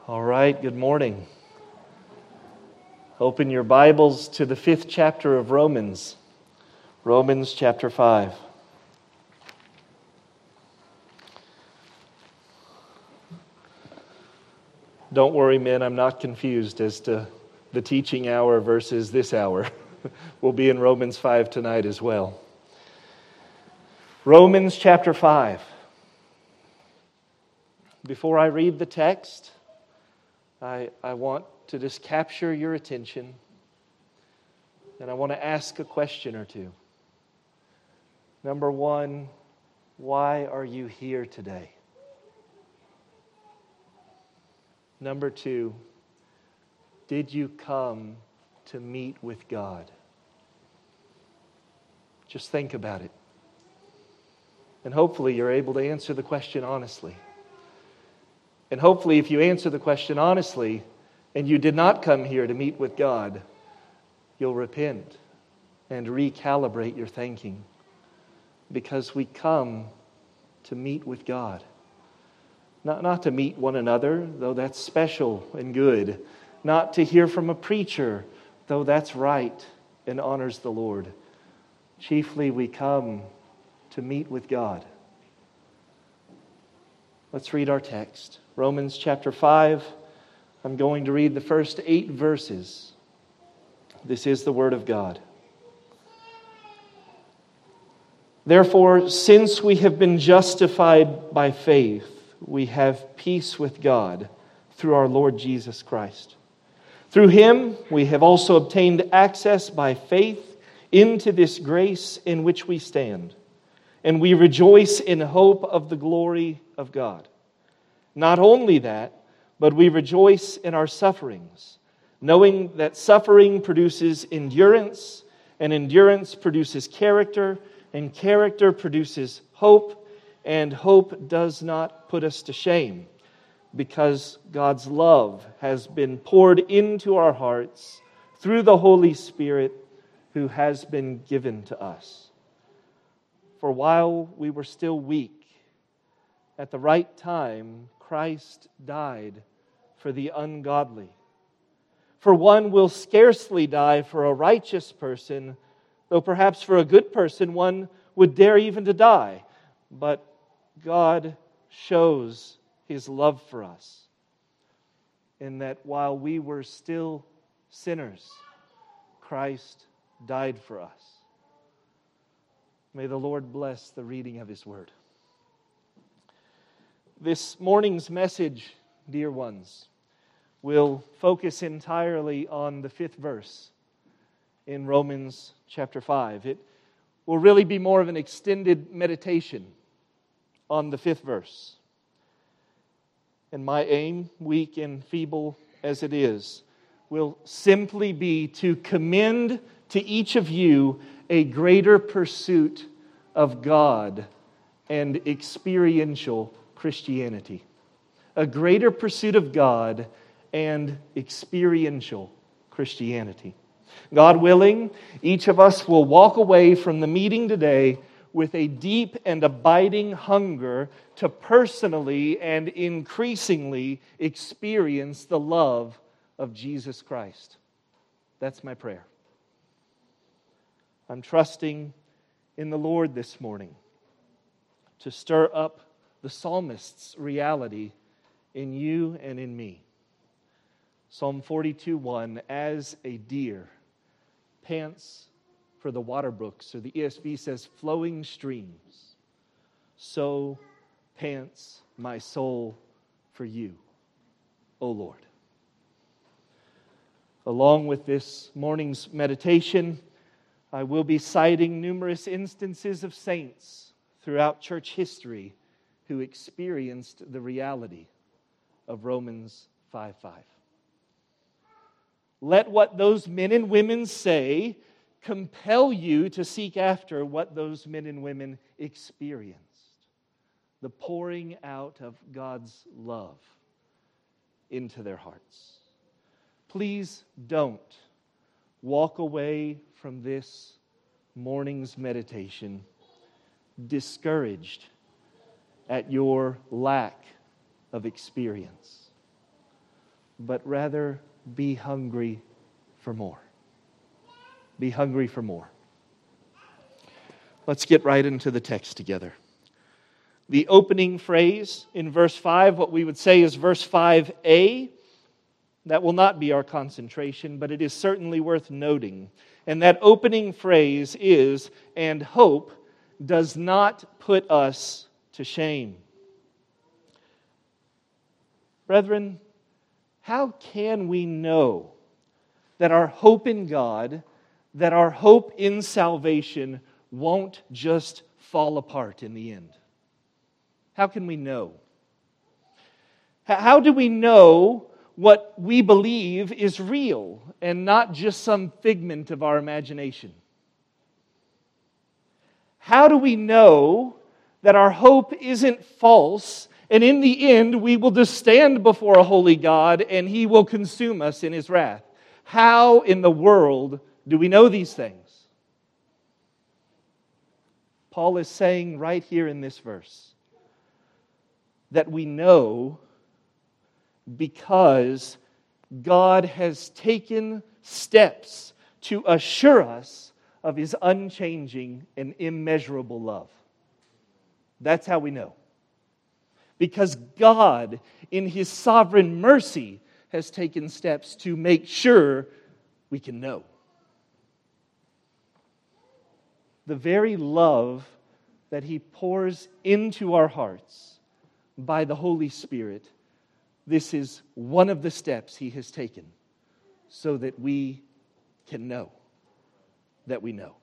All right, good morning. Open your Bibles to the 5th chapter of Romans. Romans chapter 5. Don't worry, men, I'm not confused as to the teaching hour versus this hour. We'll be in Romans 5 tonight as well. Romans chapter 5. Before I read the text, I want to just capture your attention, and I want to ask a question or two. Number one, why are you here today? Number two, did you come to meet with God? Just think about it. And hopefully you're able to answer the question honestly. And hopefully if you answer the question honestly and you did not come here to meet with God, you'll repent and recalibrate your thinking. Because we come to meet with God. Not to meet one another, though that's special and good. Not to hear from a preacher, though that's right and honors the Lord. Chiefly we come to meet with God. Let's read our text. Romans chapter 5. I'm going to read the first 8 verses. This is the Word of God. Therefore, since we have been justified by faith, we have peace with God through our Lord Jesus Christ. Through Him, we have also obtained access by faith into this grace in which we stand. And we rejoice in hope of the glory of God. Not only that, but we rejoice in our sufferings, knowing that suffering produces endurance, and endurance produces character, and character produces hope, and hope does not put us to shame, because God's love has been poured into our hearts through the Holy Spirit who has been given to us. For while we were still weak, at the right time, Christ died for the ungodly. For one will scarcely die for a righteous person, though perhaps for a good person one would dare even to die. But God shows His love for us in that while we were still sinners, Christ died for us. May the Lord bless the reading of His Word. This morning's message, dear ones, will focus entirely on the 5th verse in Romans chapter 5. It will really be more of an extended meditation on the 5th verse. And my aim, weak and feeble as it is, will simply be to commend to each of you a greater pursuit of God and experiential Christianity. A greater pursuit of God and experiential Christianity. God willing, each of us will walk away from the meeting today with a deep and abiding hunger to personally and increasingly experience the love of Jesus Christ. That's my prayer. I'm trusting in the Lord this morning to stir up the psalmist's reality in you and in me. Psalm 42:1, as a deer pants for the water brooks, or the ESV says flowing streams, so pants my soul for you, O Lord. Along with this morning's meditation, I will be citing numerous instances of saints throughout church history who experienced the reality of Romans 5:5. Let what those men and women say compel you to seek after what those men and women experienced. The pouring out of God's love into their hearts. Please don't walk away from this morning's meditation discouraged at your lack of experience. but rather be hungry for more. Be hungry for more. Let's get right into the text together. The opening phrase in verse 5, what we would say is verse 5a, that will not be our concentration, but it is certainly worth noting. And that opening phrase is, "And hope does not put us to shame." Brethren, how can we know that our hope in God, that our hope in salvation won't just fall apart in the end? How can we know? How do we know what we believe is real and not just some figment of our imagination? How do we know that our hope isn't false and in the end we will just stand before a holy God and He will consume us in His wrath? How in the world do we know these things? Paul is saying right here in this verse that we know because God has taken steps to assure us of His unchanging and immeasurable love. That's how we know. Because God, in His sovereign mercy, has taken steps to make sure we can know. The very love that He pours into our hearts by the Holy Spirit, this is one of the steps He has taken so that we can know that we know.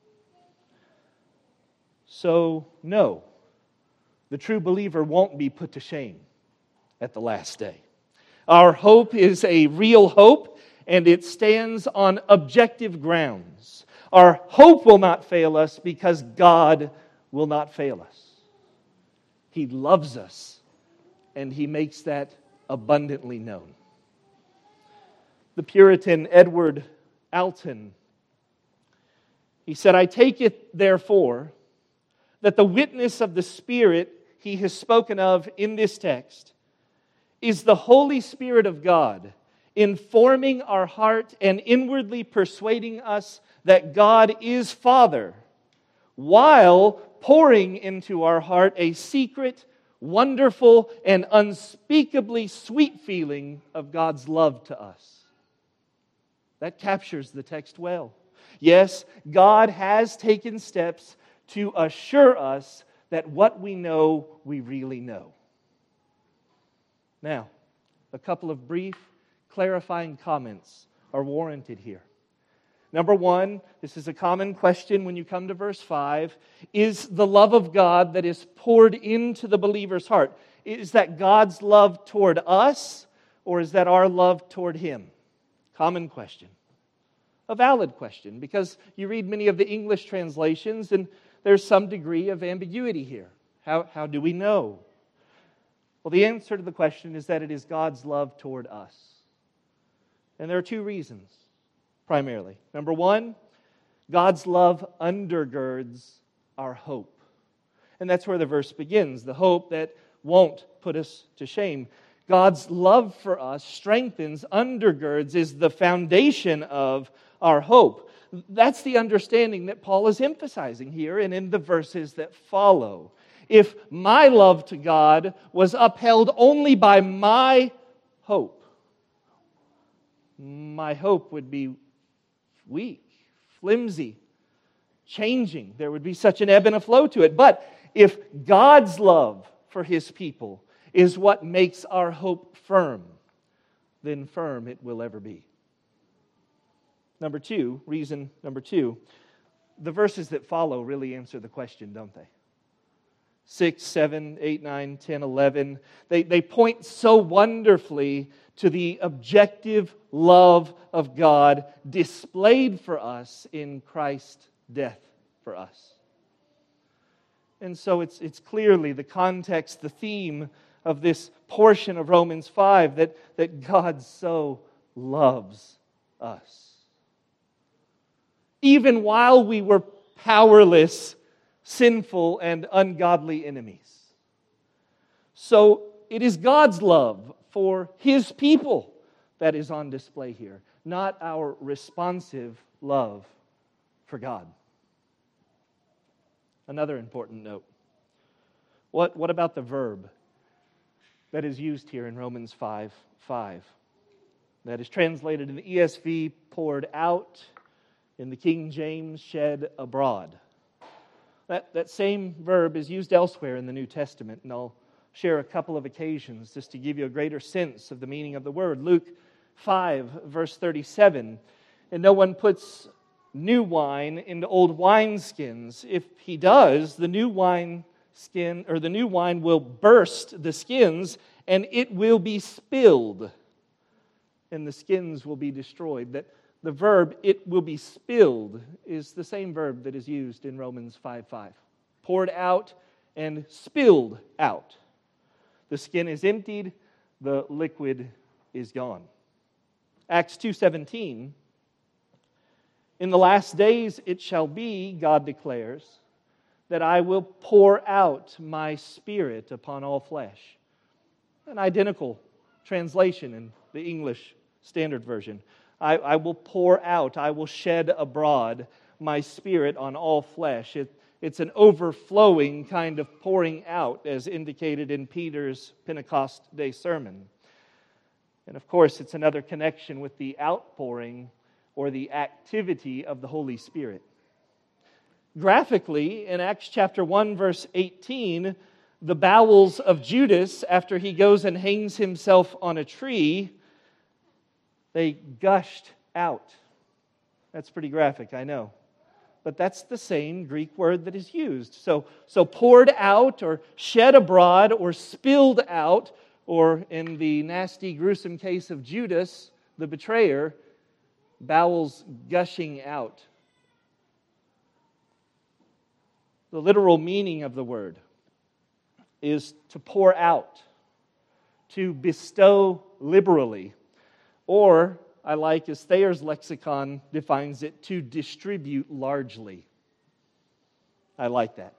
So, no, the true believer won't be put to shame at the last day. Our hope is a real hope, and it stands on objective grounds. Our hope will not fail us because God will not fail us. He loves us, and He makes that abundantly known. The Puritan Edward Alton, he said, "I take it, therefore, that the witness of the Spirit he has spoken of in this text is the Holy Spirit of God, informing our heart and inwardly persuading us that God is Father, while pouring into our heart a secret, wonderful, and unspeakably sweet feeling of God's love to us." That captures the text well. Yes, God has taken steps to assure us that what we know, we really know. Now, a couple of brief clarifying comments are warranted here. Number one, this is a common question when you come to verse 5. Is the love of God that is poured into the believer's heart, is that God's love toward us, or is that our love toward Him? Common question. A valid question, because you read many of the English translations and there's some degree of ambiguity here. How do we know? Well, the answer to the question is that it is God's love toward us. And there are two reasons, primarily. Number one, God's love undergirds our hope. And that's where the verse begins, the hope that won't put us to shame. God's love for us strengthens, undergirds, is the foundation of our hope. That's the understanding that Paul is emphasizing here and in the verses that follow. If my love to God was upheld only by my hope, my hope would be weak, flimsy, changing. There would be such an ebb and a flow to it. But if God's love for His people is what makes our hope firm, then firm it will ever be. Reason number two, the verses that follow really answer the question, don't they? 6, 7, 8, 9, 10, 11. They point so wonderfully to the objective love of God displayed for us in Christ's death for us. And so it's clearly the context, the theme of this portion of Romans 5 that God so loves us. Even while we were powerless, sinful, and ungodly enemies. So it is God's love for His people that is on display here, not our responsive love for God. Another important note. What about the verb that is used here in Romans 5:5? That is translated in the ESV, poured out, in the King James, shed abroad. That same verb is used elsewhere in the New Testament, and I'll share a couple of occasions just to give you a greater sense of the meaning of the word. Luke 5, verse 37, and no one puts new wine into old wineskins. If he does, the new wine will burst the skins, and it will be spilled, and the skins will be destroyed. That the verb, it will be spilled, is the same verb that is used in Romans 5:5. Poured out and spilled out. The skin is emptied, the liquid is gone. Acts 2:17, in the last days it shall be, God declares, that I will pour out my Spirit upon all flesh. An identical translation in the English Standard Version. I will pour out, I will shed abroad my Spirit on all flesh. It's an overflowing kind of pouring out, as indicated in Peter's Pentecost Day sermon. And of course, it's another connection with the outpouring or the activity of the Holy Spirit. Graphically, in Acts chapter 1, verse 18, the bowels of Judas, after he goes and hangs himself on a tree, they gushed out. That's pretty graphic, I know. But that's the same Greek word that is used. So poured out, or shed abroad, or spilled out, or in the nasty, gruesome case of Judas, the betrayer, bowels gushing out. The literal meaning of the word is to pour out, to bestow liberally, or, I like as Thayer's lexicon defines it, to distribute largely. I like that.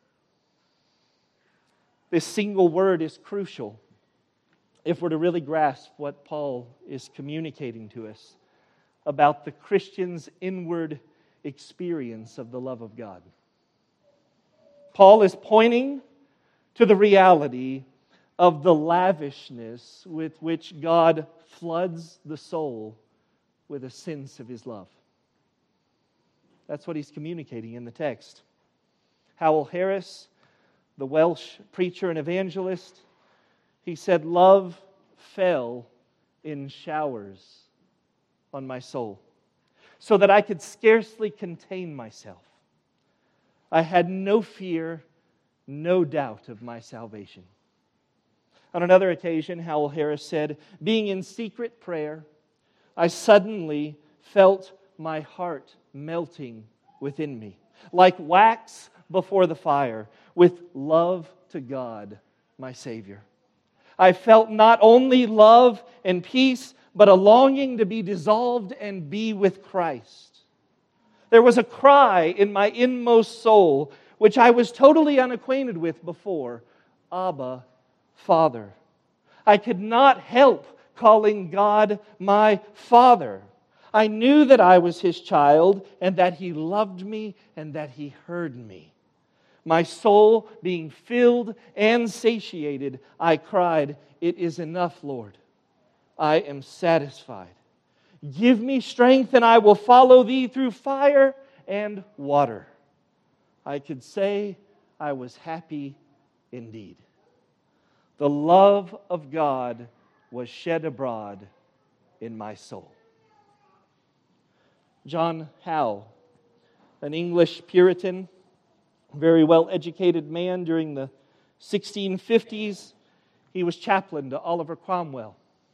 This single word is crucial if we're to really grasp what Paul is communicating to us about the Christian's inward experience of the love of God. Paul is pointing to the reality of the lavishness with which God floods the soul with a sense of His love. That's what he's communicating in the text. Howell Harris, the Welsh preacher and evangelist, he said, "Love fell in showers on my soul, so that I could scarcely contain myself. I had no fear, no doubt of my salvation." On another occasion, Howell Harris said, "Being in secret prayer, I suddenly felt my heart melting within me, like wax before the fire, with love to God, my Savior. I felt not only love and peace, but a longing to be dissolved and be with Christ. There was a cry in my inmost soul, which I was totally unacquainted with before, 'Abba, Father.' I could not help calling God my Father. I knew that I was His child, and that He loved me, and that He heard me. My soul being filled and satiated, I cried, 'It is enough, Lord. I am satisfied. Give me strength, and I will follow Thee through fire and water.' I could say I was happy indeed. The love of God was shed abroad in my soul." John Howe, an English Puritan, very well-educated man during the 1650s, he was chaplain to Oliver Cromwell.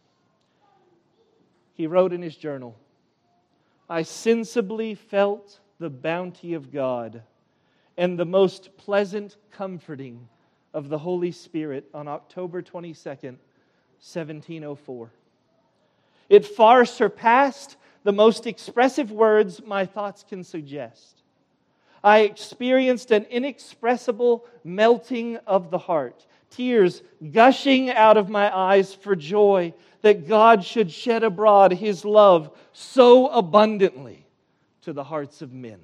He wrote in his journal, "I sensibly felt the bounty of God and the most pleasant comforting of the Holy Spirit on October 22nd, 1704. It far surpassed the most expressive words my thoughts can suggest. I experienced an inexpressible melting of the heart, tears gushing out of my eyes for joy that God should shed abroad His love so abundantly to the hearts of men.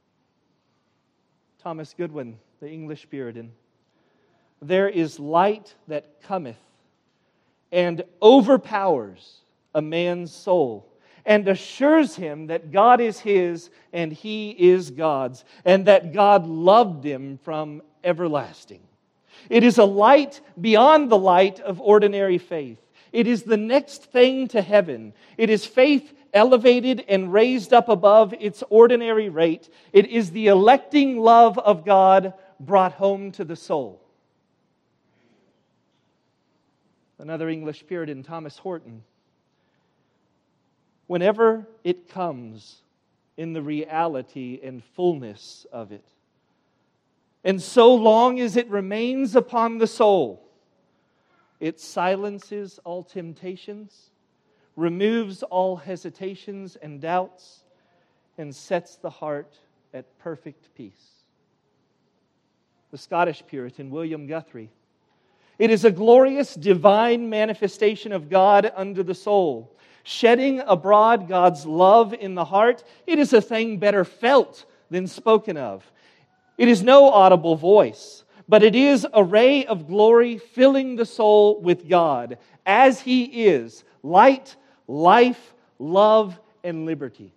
Thomas Goodwin, the English Puritan. There is light that cometh and overpowers a man's soul and assures him that God is his and he is God's, and that God loved him from everlasting. It is a light beyond the light of ordinary faith. It is the next thing to heaven. It is faith elevated and raised up above its ordinary rate. It is the electing love of God brought home to the soul. Another English Puritan, Thomas Horton. Whenever it comes in the reality and fullness of it, and so long as it remains upon the soul, it silences all temptations, removes all hesitations and doubts, and sets the heart at perfect peace. The Scottish Puritan, William Guthrie. It is a glorious divine manifestation of God unto the soul, shedding abroad God's love in the heart. It is a thing better felt than spoken of. It is no audible voice, but it is a ray of glory filling the soul with God, as He is, light, life, love, and liberty.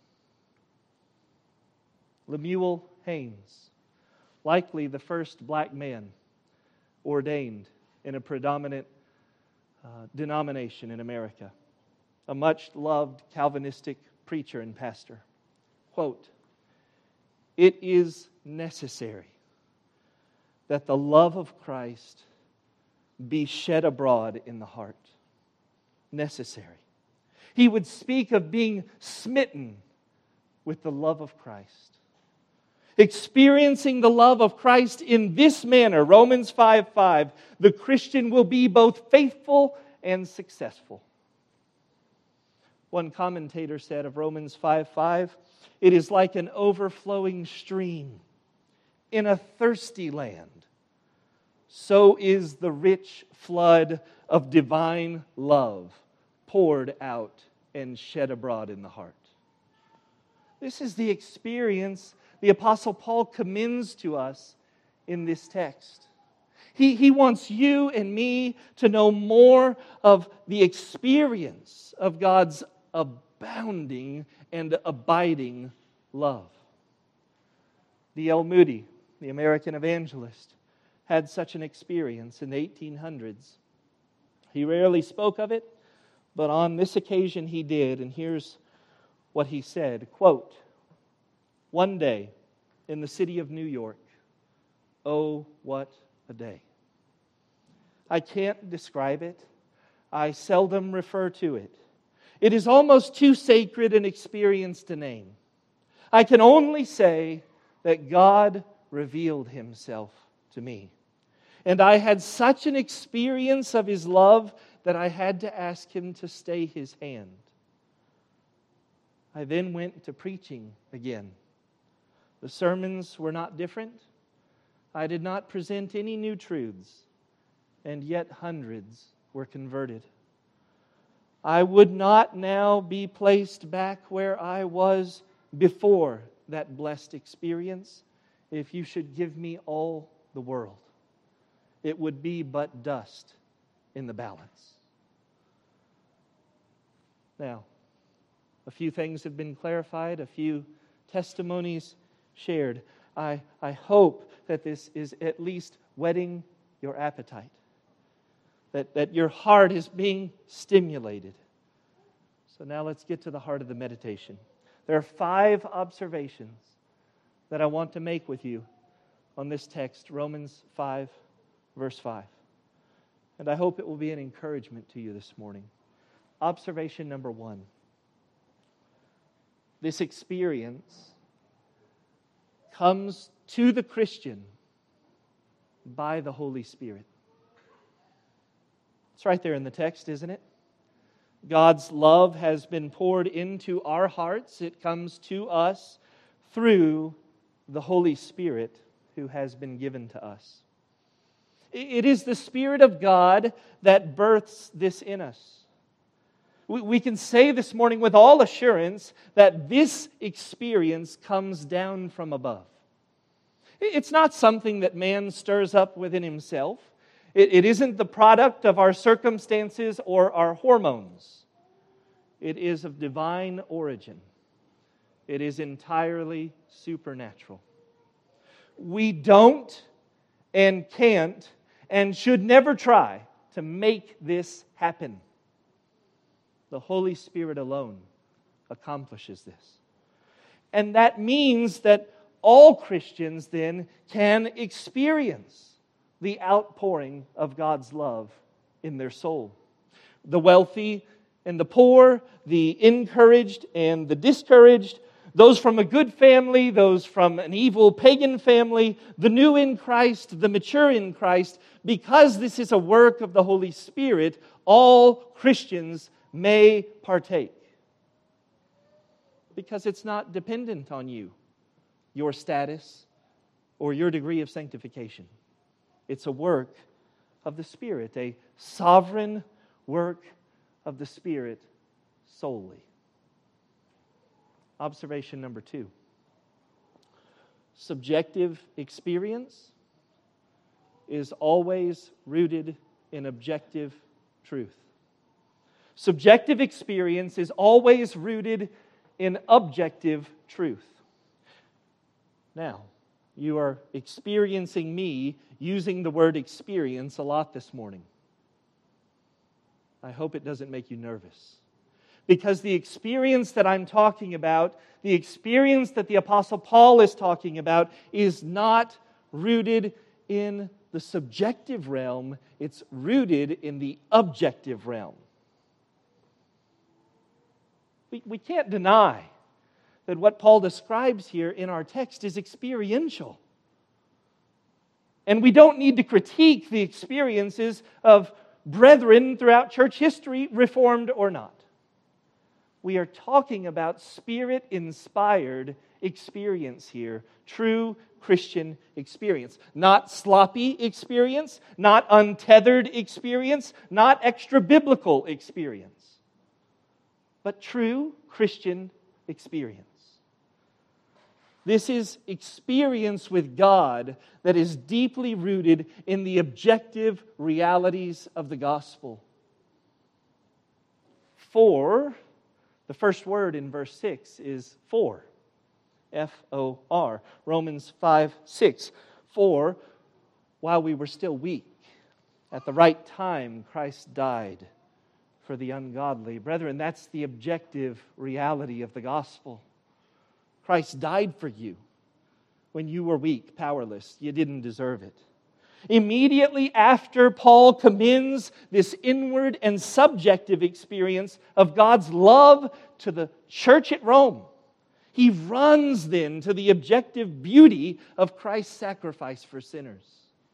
Lemuel Haynes, likely the first black man ordained in a predominant denomination in America, a much-loved Calvinistic preacher and pastor. Quote, "It is necessary that the love of Christ be shed abroad in the heart." Necessary. He would speak of being smitten with the love of Christ. Experiencing the love of Christ in this manner, Romans 5:5, the Christian will be both faithful and successful. One commentator said of Romans 5:5, it is like an overflowing stream in a thirsty land. So is the rich flood of divine love poured out and shed abroad in the heart. This is the experience the Apostle Paul commends to us in this text. He wants you and me to know more of the experience of God's abounding and abiding love. D.L. Moody, the American evangelist, had such an experience in the 1800s. He rarely spoke of it, but on this occasion he did, and here's what he said, quote, "One day in the city of New York, oh, what a day. I can't describe it. I seldom refer to it. It is almost too sacred an experience to name. I can only say that God revealed Himself to me. And I had such an experience of His love that I had to ask Him to stay His hand. I then went to preaching again. The sermons were not different. I did not present any new truths, and yet hundreds were converted. I would not now be placed back where I was before that blessed experience if you should give me all the world. It would be but dust in the balance." Now, a few things have been clarified, a few testimonies shared. I hope that this is at least whetting your appetite, that your heart is being stimulated. So now let's get to the heart of the meditation. There are 5 observations that I want to make with you on this text, Romans 5, verse 5. And I hope it will be an encouragement to you this morning. Observation number 1. This experience comes to the Christian by the Holy Spirit. It's right there in the text, isn't it? God's love has been poured into our hearts. It comes to us through the Holy Spirit who has been given to us. It is the Spirit of God that births this in us. We can say this morning with all assurance that this experience comes down from above. It's not something that man stirs up within himself. It isn't the product of our circumstances or our hormones. It is of divine origin. It is entirely supernatural. We don't and can't and should never try to make this happen. The Holy Spirit alone accomplishes this. And that means that all Christians then can experience the outpouring of God's love in their soul. The wealthy and the poor, the encouraged and the discouraged, those from a good family, those from an evil pagan family, the new in Christ, the mature in Christ, because this is a work of the Holy Spirit, all Christians may partake. Because it's not dependent on you, your status, or your degree of sanctification. It's a work of the Spirit, a sovereign work of the Spirit solely. Observation number 2. Subjective experience is always rooted in objective truth. Subjective experience is always rooted in objective truth. Now, you are experiencing me using the word experience a lot this morning. I hope it doesn't make you nervous. Because the experience that I'm talking about, the experience that the Apostle Paul is talking about, is not rooted in the subjective realm. It's rooted in the objective realm. We can't deny that what Paul describes here in our text is experiential. And we don't need to critique the experiences of brethren throughout church history, Reformed or not. We are talking about Spirit-inspired experience here, true Christian experience. Not sloppy experience, not untethered experience, not extra-biblical experience, but true Christian experience. This is experience with God that is deeply rooted in the objective realities of the gospel. For, the first word in verse 6 is for. F-O-R. Romans 5:6. For, while we were still weak, at the right time Christ died for the ungodly. Brethren, that's the objective reality of the gospel. Christ died for you when you were weak, powerless. You didn't deserve it. Immediately after Paul commends this inward and subjective experience of God's love to the church at Rome, he runs then to the objective beauty of Christ's sacrifice for sinners.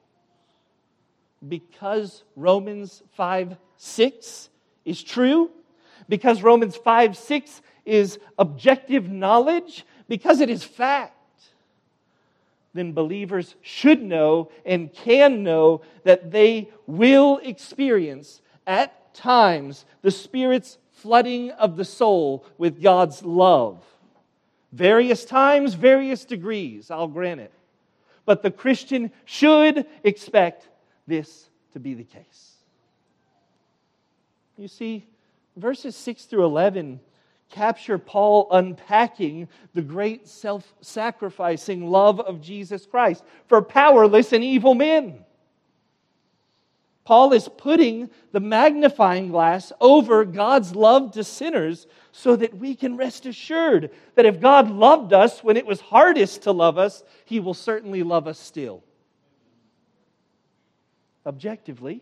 Because Romans 5:6 is true, because Romans 5:6 is objective knowledge, because it is fact, then believers should know and can know that they will experience at times the Spirit's flooding of the soul with God's love. Various times, various degrees, I'll grant it. But the Christian should expect this to be the case. You see, verses 6 through 11 capture Paul unpacking the great self-sacrificing love of Jesus Christ for powerless and evil men. Paul is putting the magnifying glass over God's love to sinners so that we can rest assured that if God loved us when it was hardest to love us, He will certainly love us still. Objectively,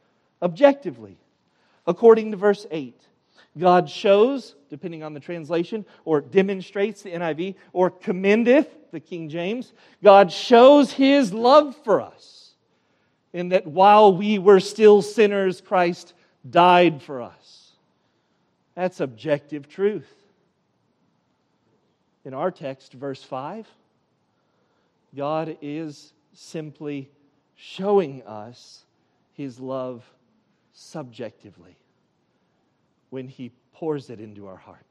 according to verse 8, God shows, depending on the translation, or demonstrates, the NIV, or commendeth, the King James, God shows His love for us in that while we were still sinners, Christ died for us. That's objective truth. In our text, verse 5, God is simply showing us His love subjectively when He pours it into our hearts.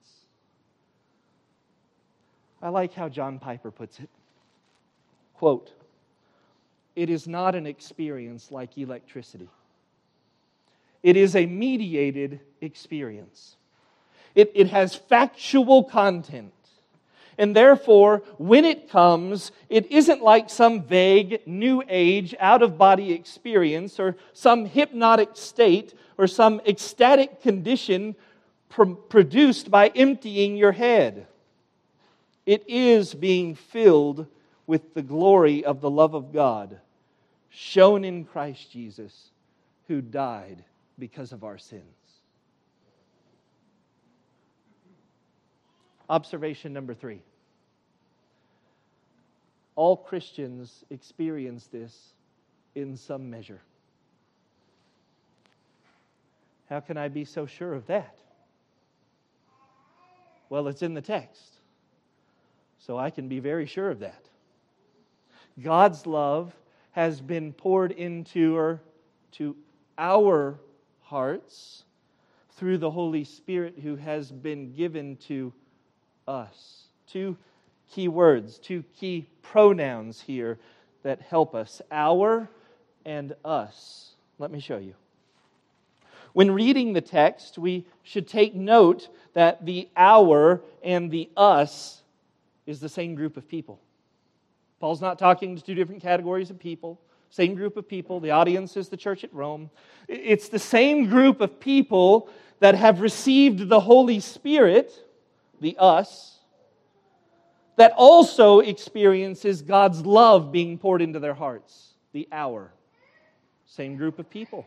I like how John Piper puts it. Quote, "It is not an experience like electricity. It is a mediated experience. It has factual content. And therefore, when it comes, it isn't like some vague, new age, out-of-body experience or some hypnotic state or some ecstatic condition produced by emptying your head. It is being filled with the glory of the love of God, shown in Christ Jesus, who died because of our sins." Observation number 3. All Christians experience this in some measure. How can I be so sure of that? Well, it's in the text, so I can be very sure of that. God's love has been poured into our hearts through the Holy Spirit who has been given to us. 2 key words, 2 key pronouns here that help us. Our and us. Let me show you. When reading the text, we should take note that the our and the us is the same group of people. Paul's not talking to 2 different categories of people. Same group of people. The audience is the church at Rome. It's the same group of people that have received the Holy Spirit, the us, that also experiences God's love being poured into their hearts, the our. Same group of people.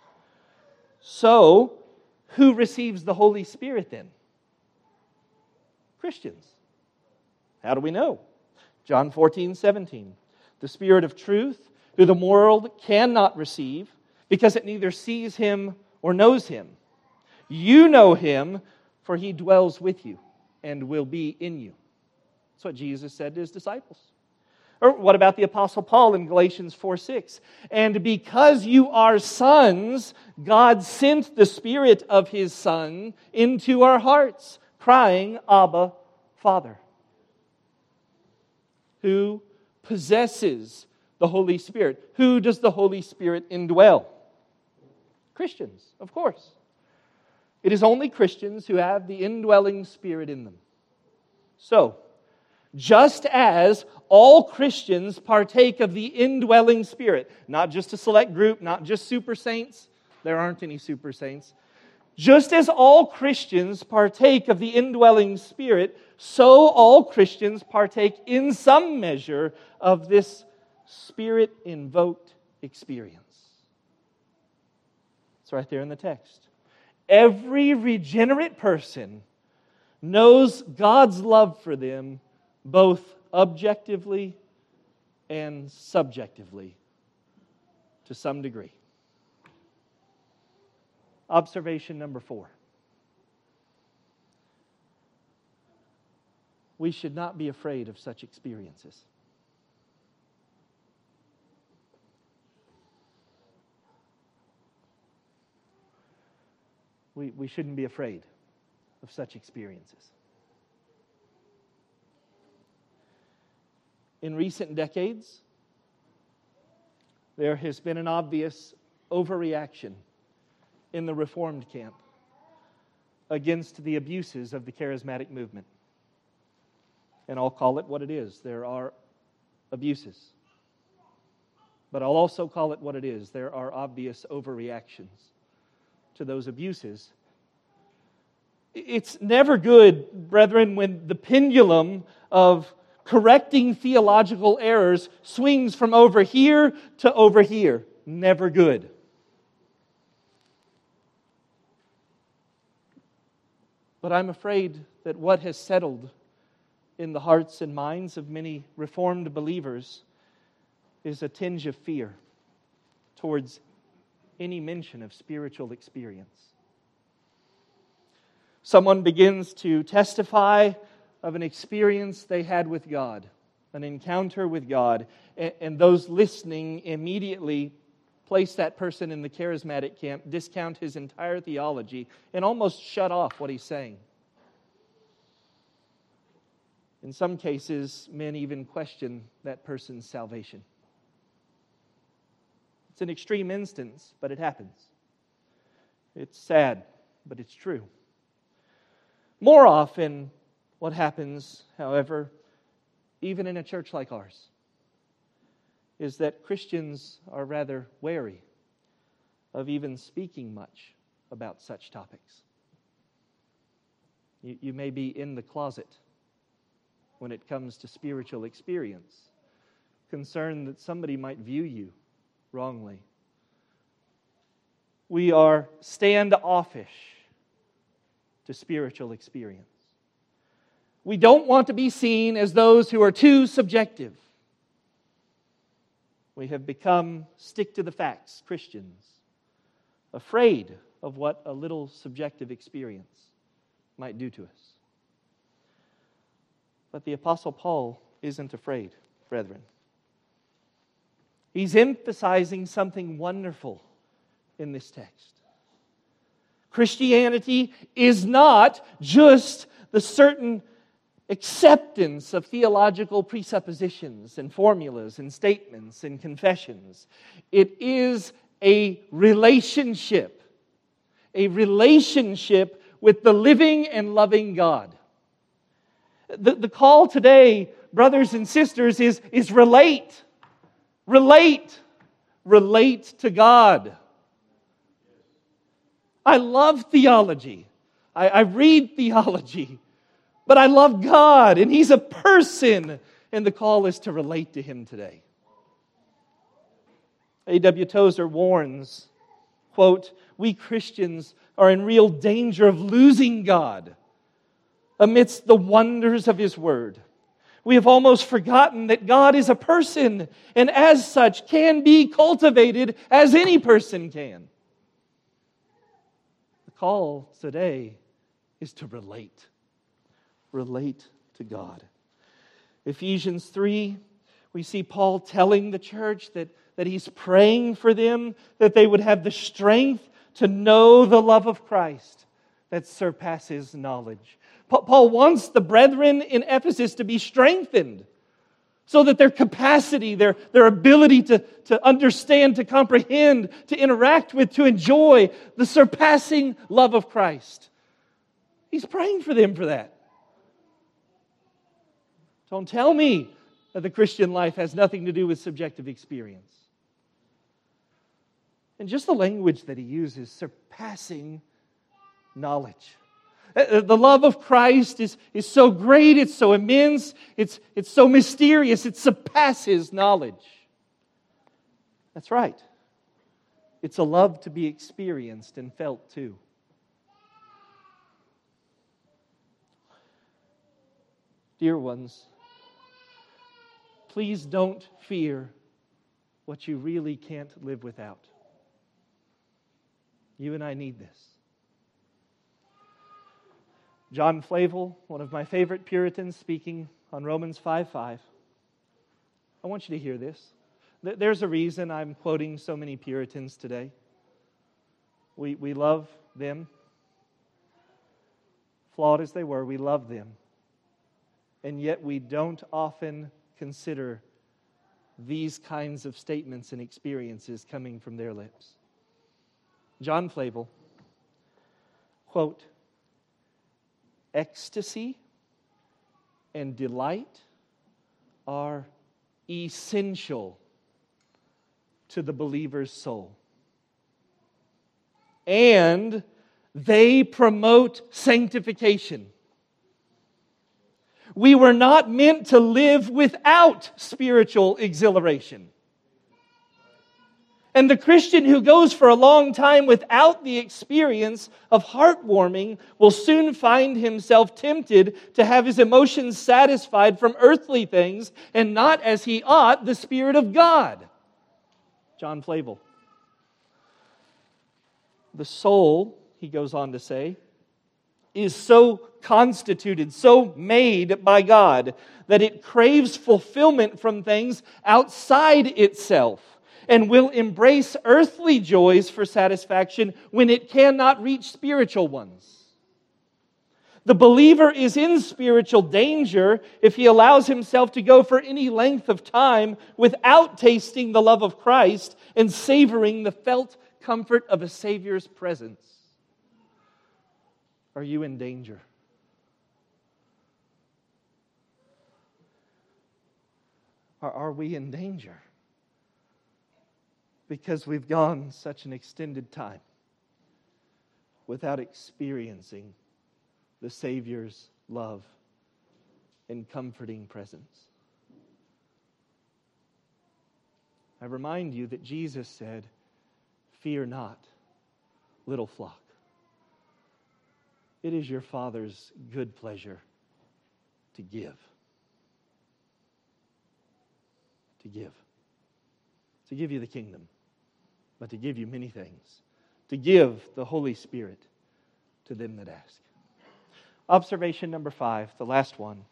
So, who receives the Holy Spirit then? Christians. How do we know? John 14:17. "The Spirit of truth, who the world cannot receive, because it neither sees Him or knows Him. You know Him, for He dwells with you and will be in you." That's what Jesus said to His disciples. Or what about the Apostle Paul in Galatians 4:6? "And because you are sons, God sent the Spirit of His Son into our hearts, crying, Abba, Father." Who possesses the Holy Spirit? Who does the Holy Spirit indwell? Christians, of course. It is only Christians who have the indwelling Spirit in them. So, just as all Christians partake of the indwelling Spirit, not just a select group, not just super saints, there aren't any super saints. Just as all Christians partake of the indwelling Spirit, so all Christians partake in some measure of this Spirit-invoked experience. It's right there in the text. Every regenerate person knows God's love for them both objectively and subjectively to some degree. Observation number 4. We should not be afraid of such experiences. We shouldn't be afraid of such experiences. In recent decades, there has been an obvious overreaction in the Reformed camp against the abuses of the charismatic movement. And I'll call it what it is. There are abuses. But I'll also call it what it is. There are obvious overreactions to those abuses. It's never good, brethren, when the pendulum of correcting theological errors swings from over here to over here. Never good. But I'm afraid that what has settled in the hearts and minds of many Reformed believers is a tinge of fear towards any mention of spiritual experience. Someone begins to testify of an experience they had with God, an encounter with God, and those listening immediately place that person in the charismatic camp, discount his entire theology, and almost shut off what he's saying. In some cases, men even question that person's salvation. It's an extreme instance, but it happens. It's sad, but it's true. More often, what happens, however, even in a church like ours, is that Christians are rather wary of even speaking much about such topics. You may be in the closet when it comes to spiritual experience, concerned that somebody might view you wrongly. We are standoffish to spiritual experience. We don't want to be seen as those who are too subjective. We have become stick-to-the-facts Christians, afraid of what a little subjective experience might do to us. But the Apostle Paul isn't afraid, brethren. He's emphasizing something wonderful in this text. Christianity is not just the certain acceptance of theological presuppositions and formulas and statements and confessions. It is a relationship with the living and loving God. The call today, brothers and sisters, is relate. Relate to God. I love theology. I read theology. But I love God, and He's a person, and the call is to relate to Him today. A.W. Tozer warns, quote, "We Christians are in real danger of losing God amidst the wonders of His Word. We have almost forgotten that God is a person, and as such can be cultivated as any person can." The call today is to relate. Relate to God. Ephesians 3, we see Paul telling the church that he's praying for them, that they would have the strength to know the love of Christ that surpasses knowledge. Paul wants the brethren in Ephesus to be strengthened so that their capacity, their ability to understand, to comprehend, to interact with, to enjoy the surpassing love of Christ. He's praying for them for that. Don't tell me that the Christian life has nothing to do with subjective experience. And just the language that he uses, surpassing knowledge. The love of Christ is so great, it's so immense, it's so mysterious, it surpasses knowledge. That's right. It's a love to be experienced and felt too. Dear ones, please don't fear what you really can't live without. You and I need this. John Flavel, one of my favorite Puritans, speaking on Romans 5:5. I want you to hear this. There's a reason I'm quoting so many Puritans today. We love them. Flawed as they were, we love them. And yet we don't often consider these kinds of statements and experiences coming from their lips. John Flavel, quote, "Ecstasy and delight are essential to the believer's soul. And they promote sanctification. We were not meant to live without spiritual exhilaration. And the Christian who goes for a long time without the experience of heartwarming will soon find himself tempted to have his emotions satisfied from earthly things and not as he ought the Spirit of God." John Flavel. The soul, he goes on to say, is so constituted, so made by God, that it craves fulfillment from things outside itself and will embrace earthly joys for satisfaction when it cannot reach spiritual ones. The believer is in spiritual danger if he allows himself to go for any length of time without tasting the love of Christ and savoring the felt comfort of a Savior's presence. Are you in danger? Are we in danger? Because we've gone such an extended time without experiencing the Savior's love and comforting presence. I remind you that Jesus said, "Fear not, little flock. It is your Father's good pleasure to give." To give. To give you the kingdom, but to give you many things. To give the Holy Spirit to them that ask. Observation number 5, the last one.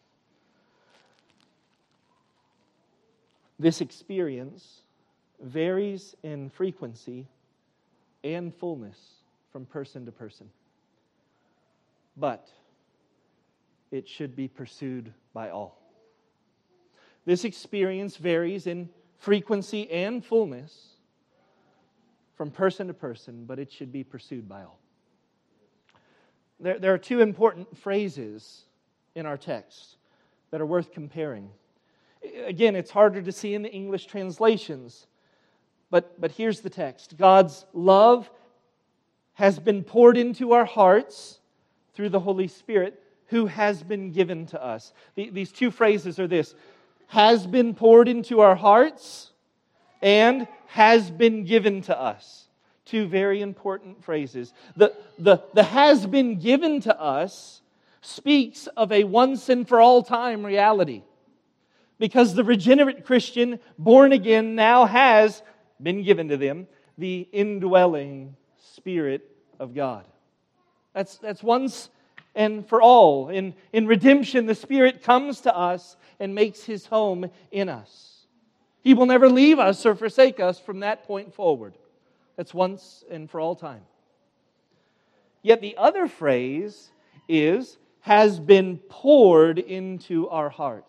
This experience varies in frequency and fullness from person to person. But it should be pursued by all. This experience varies in frequency and fullness from person to person, but it should be pursued by all. There are two important phrases in our text that are worth comparing. Again, it's harder to see in the English translations, but here's the text. God's love has been poured into our hearts through the Holy Spirit who has been given to us. These two phrases are this: has been poured into our hearts and has been given to us. Two very important phrases. The has been given to us speaks of a once and for all time reality. Because the regenerate Christian, born again, now has been given to them the indwelling Spirit of God. That's once and for all. In redemption, the Spirit comes to us and makes His home in us. He will never leave us or forsake us from that point forward. That's once and for all time. Yet the other phrase is, has been poured into our hearts.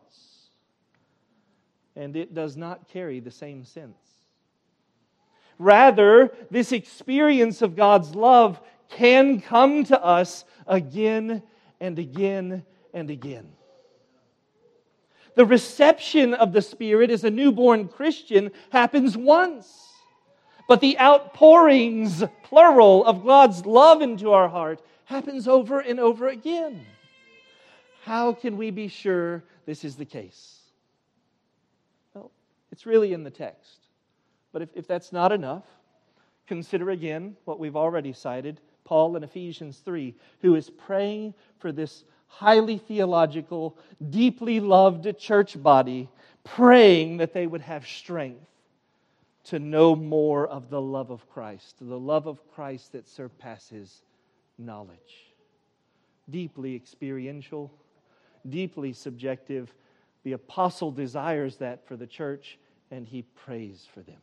And it does not carry the same sense. Rather, this experience of God's love can come to us again and again and again. The reception of the Spirit as a newborn Christian happens once. But the outpourings, plural, of God's love into our heart happens over and over again. How can we be sure this is the case? Well, it's really in the text. But if that's not enough, consider again what we've already cited, Paul in Ephesians 3, who is praying for this highly theological, deeply loved church body, praying that they would have strength to know more of the love of Christ, the love of Christ that surpasses knowledge. Deeply experiential, deeply subjective. The apostle desires that for the church, and he prays for them.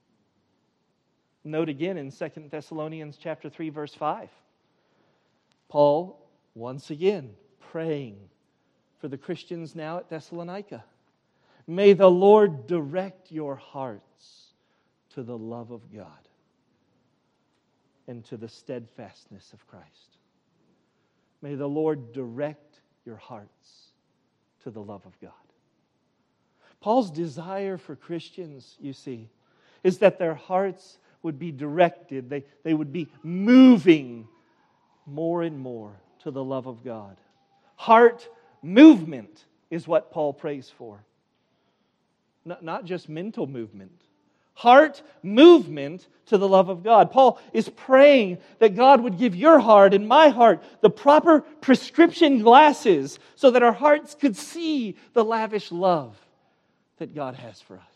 Note again in 2 Thessalonians chapter 3, verse 5. Paul, once again, praying for the Christians now at Thessalonica. May the Lord direct your hearts to the love of God and to the steadfastness of Christ. May the Lord direct your hearts to the love of God. Paul's desire for Christians, you see, is that their hearts would be directed, they would be moving more and more to the love of God. Heart movement is what Paul prays for. Not just mental movement. Heart movement to the love of God. Paul is praying that God would give your heart and my heart the proper prescription glasses so that our hearts could see the lavish love that God has for us.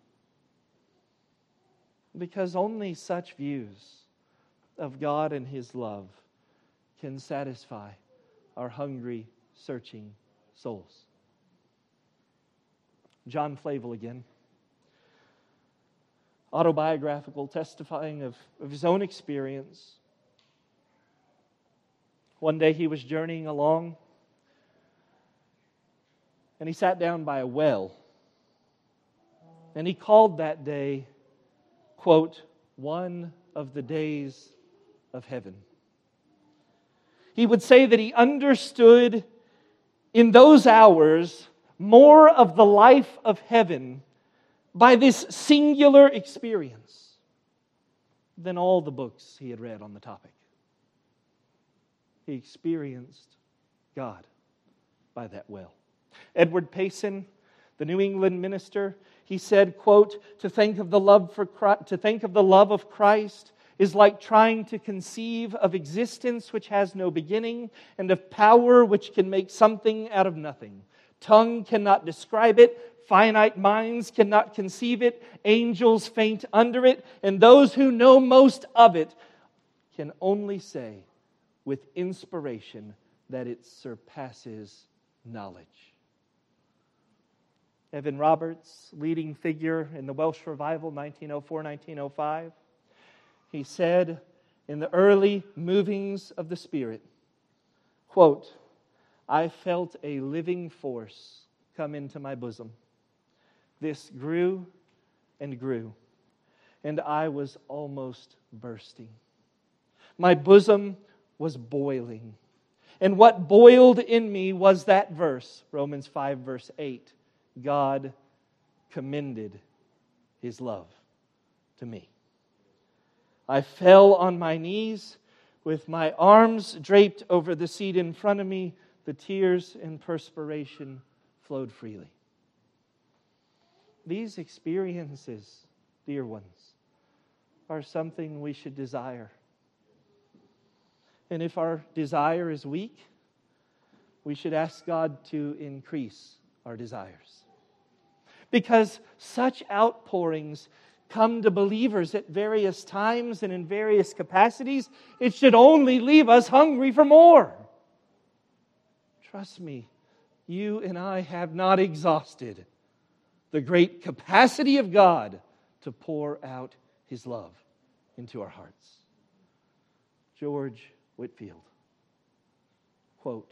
Because only such views of God and His love can satisfy our hungry, searching souls. John Flavel again. Autobiographical, testifying of his own experience. One day he was journeying along, and he sat down by a well. And he called that day, quote, one of the days of heaven. He would say that he understood in those hours more of the life of heaven by this singular experience than all the books he had read on the topic. He experienced God by that well. Edward Payson, the New England minister, he said, quote, to think of the love of Christ is like trying to conceive of existence which has no beginning and of power which can make something out of nothing. Tongue cannot describe it, finite minds cannot conceive it, angels faint under it, and those who know most of it can only say with inspiration that it surpasses knowledge. Evan Roberts, leading figure in the Welsh Revival, 1904-1905, he said in the early movings of the Spirit, quote, I felt a living force come into my bosom. This grew and grew, and I was almost bursting. My bosom was boiling, and what boiled in me was that verse, Romans 5, verse 8, God commended His love to me. I fell on my knees with my arms draped over the seat in front of me. The tears and perspiration flowed freely. These experiences, dear ones, are something we should desire. And if our desire is weak, we should ask God to increase our desires. Because such outpourings come to believers at various times and in various capacities. It should only leave us hungry for more. Trust me, you and I have not exhausted the great capacity of God to pour out His love into our hearts. George Whitefield, quote,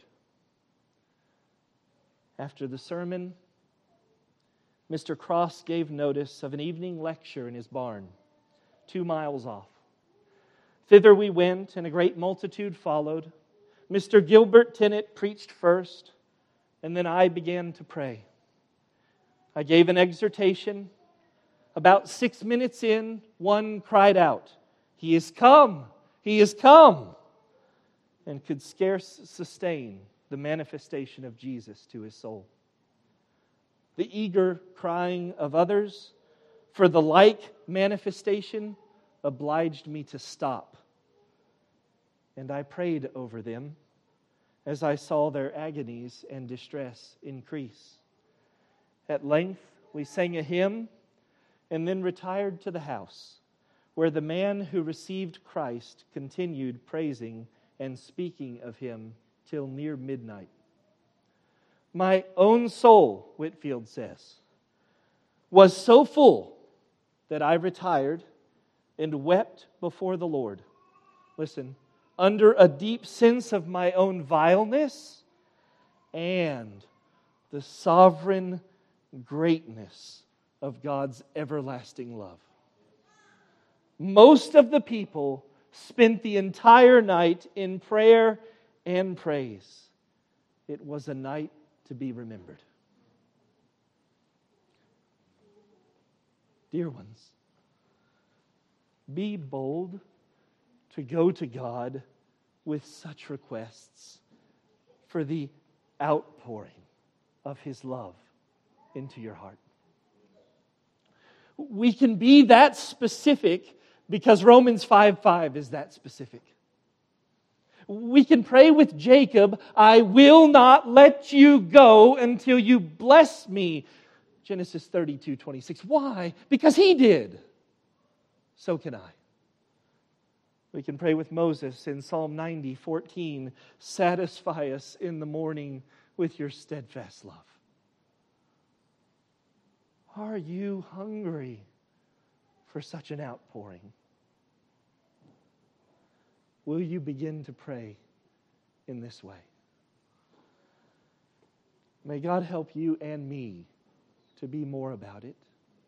after the sermon, Mr. Cross gave notice of an evening lecture in his barn, 2 miles off. Thither we went, and a great multitude followed. Mr. Gilbert Tennant preached first, and then I began to pray. I gave an exhortation. About 6 minutes in, one cried out, He is come! He is come! And could scarce sustain the manifestation of Jesus to his soul. The eager crying of others for the like manifestation obliged me to stop. And I prayed over them as I saw their agonies and distress increase. At length, we sang a hymn and then retired to the house, where the man who received Christ continued praising and speaking of Him till near midnight. My own soul, Whitefield says, was so full that I retired and wept before the Lord. Listen, under a deep sense of my own vileness and the sovereign greatness of God's everlasting love. Most of the people spent the entire night in prayer and praise. It was a night to be remembered. Dear ones, be bold to go to God with such requests for the outpouring of His love into your heart. We can be that specific because Romans 5:5 is that specific. We can pray with Jacob, I will not let you go until you bless me. Genesis 32:26. Why? Because he did. So can I. We can pray with Moses in Psalm 90:14, satisfy us in the morning with your steadfast love. Are you hungry for such an outpouring? Will you begin to pray in this way? May God help you and me to be more about it.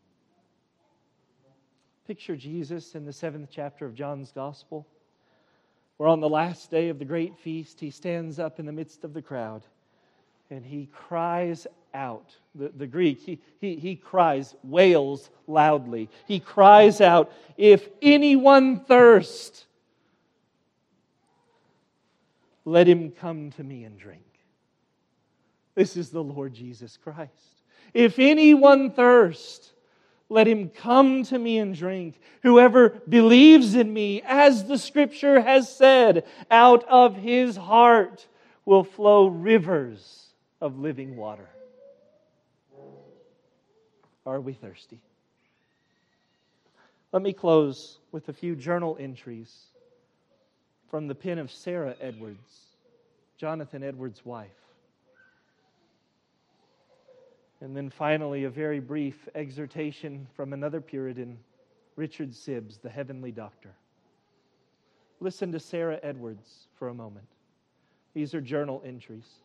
Picture Jesus in the 7th chapter of John's Gospel, where on the last day of the great feast, he stands up in the midst of the crowd and he cries out. The Greek, he cries, wails loudly. He cries out, "If anyone thirst, let him come to me and drink." This is the Lord Jesus Christ. If anyone thirst, let him come to me and drink. Whoever believes in me, as the Scripture has said, out of his heart will flow rivers of living water. Are we thirsty? Let me close with a few journal entries from the pen of Sarah Edwards, Jonathan Edwards' wife. And then finally, a very brief exhortation from another Puritan, Richard Sibbes, the Heavenly Doctor. Listen to Sarah Edwards for a moment. These are journal entries.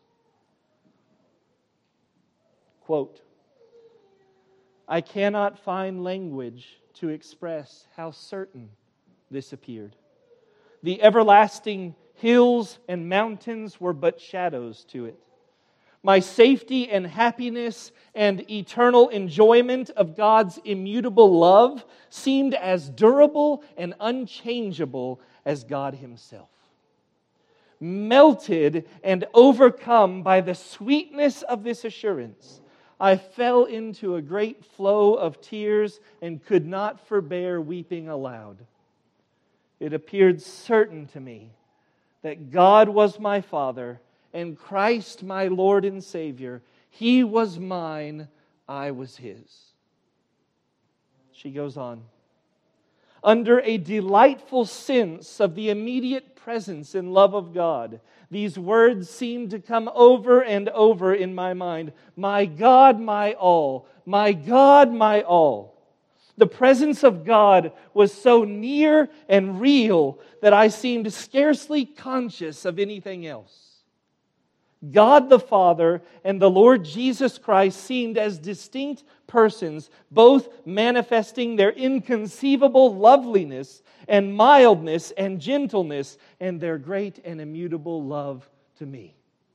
Quote, "I cannot find language to express how certain this appeared. The everlasting hills and mountains were but shadows to it. My safety and happiness and eternal enjoyment of God's immutable love seemed as durable and unchangeable as God Himself. Melted and overcome by the sweetness of this assurance, I fell into a great flow of tears and could not forbear weeping aloud. It appeared certain to me that God was my Father and Christ my Lord and Savior. He was mine, I was His." She goes on. "Under a delightful sense of the immediate presence and love of God, these words seemed to come over and over in my mind. My God, my all. My God, my all. The presence of God was so near and real that I seemed scarcely conscious of anything else. God the Father and the Lord Jesus Christ seemed as distinct persons, both manifesting their inconceivable loveliness and mildness and gentleness and their great and immutable love to me."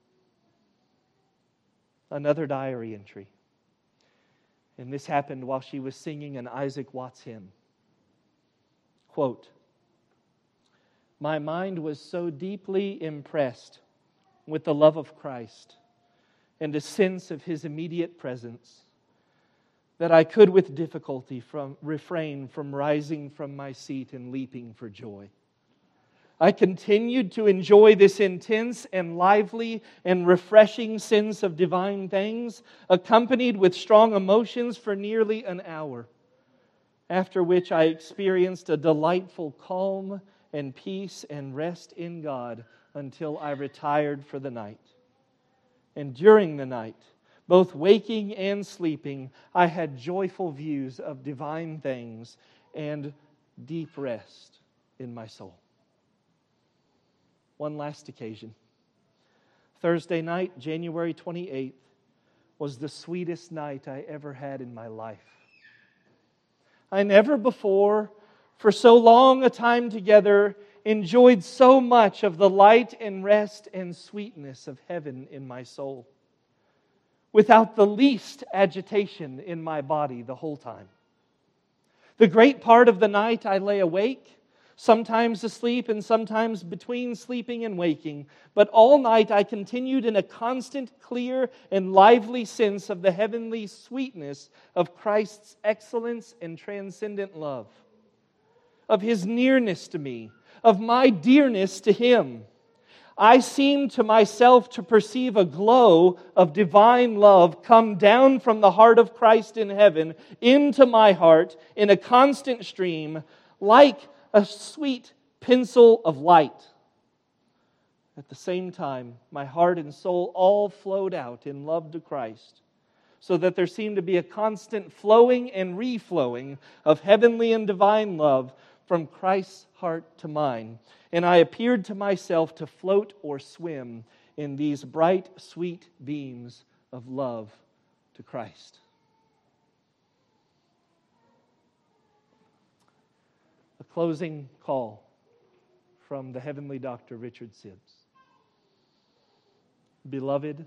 Another diary entry. And this happened while she was singing an Isaac Watts hymn. Quote, "My mind was so deeply impressed with the love of Christ and a sense of His immediate presence that I could with difficulty refrain from rising from my seat and leaping for joy. I continued to enjoy this intense and lively and refreshing sense of divine things, accompanied with strong emotions, for nearly an hour, after which I experienced a delightful calm and peace and rest in God until I retired for the night. And during the night, both waking and sleeping, I had joyful views of divine things and deep rest in my soul." One last occasion. Thursday night, January 28th, was the sweetest night I ever had in my life. I never before, for so long a time together, enjoyed so much of the light and rest and sweetness of heaven in my soul, without the least agitation in my body the whole time. The great part of the night I lay awake, sometimes asleep and sometimes between sleeping and waking, but all night I continued in a constant, clear, and lively sense of the heavenly sweetness of Christ's excellence and transcendent love, of His nearness to me, of my dearness to Him. I seemed to myself to perceive a glow of divine love come down from the heart of Christ in heaven into my heart in a constant stream, like a sweet pencil of light. At the same time, my heart and soul all flowed out in love to Christ, so that there seemed to be a constant flowing and reflowing of heavenly and divine love from Christ's heart to mine. And I appeared to myself to float or swim in these bright, sweet beams of love to Christ. A closing call from the heavenly Dr. Richard Sibbes. Beloved,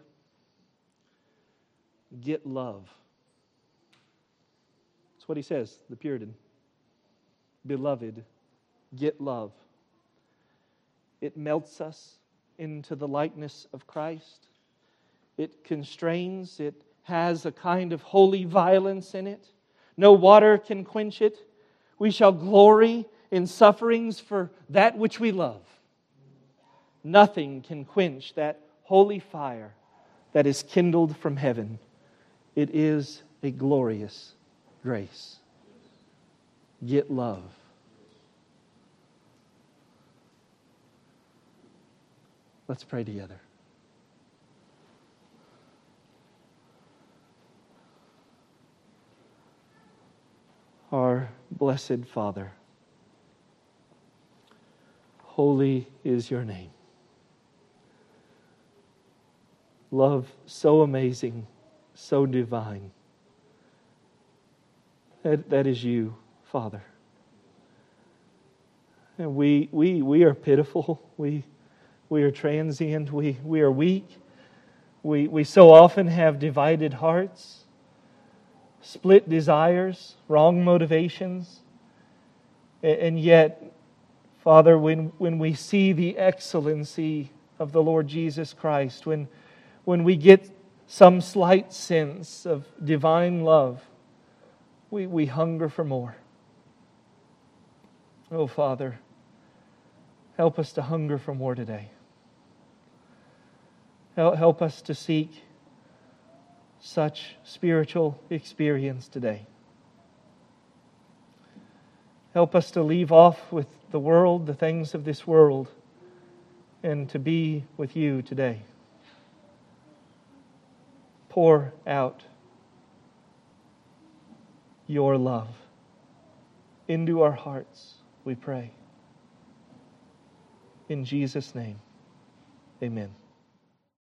get love. That's what he says, the Puritan. Beloved, get love. It melts us into the likeness of Christ. It constrains. It has a kind of holy violence in it. No water can quench it. We shall glory in sufferings for that which we love. Nothing can quench that holy fire that is kindled from heaven. It is a glorious grace. Get love. Let's pray together. Our blessed Father, holy is your name. Love so amazing, so divine. That is you, Father. And we are pitiful. We are transient. We are weak. We so often have divided hearts, split desires, wrong motivations. And yet, Father, when we see the excellency of the Lord Jesus Christ, when we get some slight sense of divine love, we hunger for more. Oh, Father, help us to hunger for more today. Help us to seek such spiritual experience today. Help us to leave off with the world, the things of this world, and to be with you today. Pour out your love into our hearts, we pray. In Jesus' name, amen.